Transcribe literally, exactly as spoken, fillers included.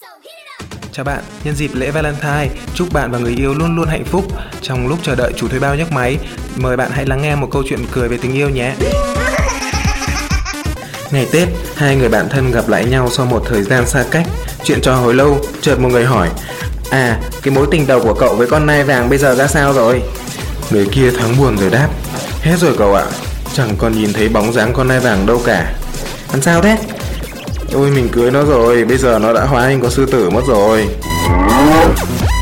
Chào bạn, nhân dịp lễ Valentine, chúc bạn và người yêu luôn luôn hạnh phúc. Trong lúc chờ đợi chủ thuê bao nhấc máy, mời bạn hãy lắng nghe một câu chuyện cười về tình yêu nhé. Ngày Tết, hai người bạn thân gặp lại nhau sau một thời gian xa cách. Chuyện trò hồi lâu, chợt một người hỏi: À, cái mối tình đầu của cậu với con nai vàng bây giờ ra sao rồi? Người kia thoáng buồn rồi đáp: Hết rồi cậu ạ, chẳng còn nhìn thấy bóng dáng con nai vàng đâu cả. Làm sao thế? Ôi, mình cưới nó rồi, bây giờ nó đã hóa hình con sư tử mất rồi.